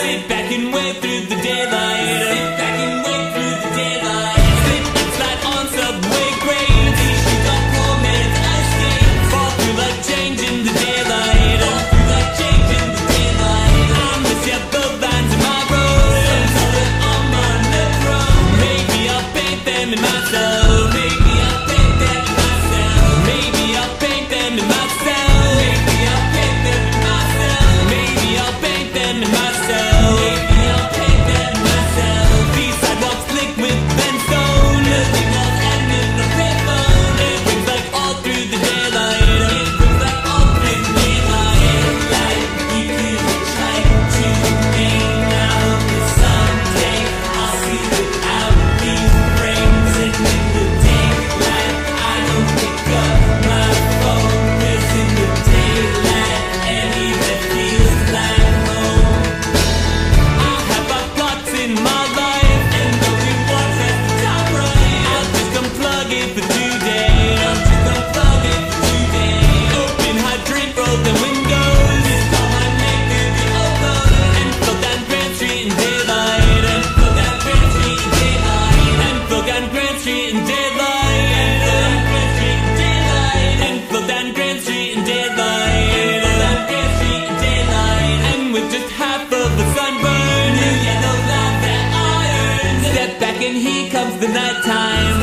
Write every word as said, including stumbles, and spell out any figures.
Sit back and wait through the daylight. Sit back and wait through the daylight. Slip and slide on subway grades. These shoes are poor man's ice skates. Fall through like change in the daylight. Fall through like change in the daylight. I miss your both lines in my road. Some color on my metro. Maybe I'll paint them in myself. Maybe I'll paint them in myself. Maybe I'll paint them in myself. Maybe I'll paint them in myself. Maybe I'll paint them in myself. Maybe I'll paint them in myself. These sidewalks slick with brimstone. Nothing else and in the payphone. It rings like all through the daylight. It rings like all through the daylight. Daylight, we could try to hang out, but someday I'll see without these rings. And in the daylight, I don't pick up my phone. 'Cause in the daylight, anywhere feels like home. I have my plots in my life, and only one has the top right. I'll just unplug it for today. I'll just unplug it for today. Open hydrant, roll the windows. Just call my name through the overload. And float down Grand Street in daylight. And float down Grand Street in daylight. And float down Grand Street in daylight. And float down Grand Street in daylight. And float down Grand Street in daylight. And with just half of the sunburn, new yellow love that I earned. Step back and here comes the nighttime.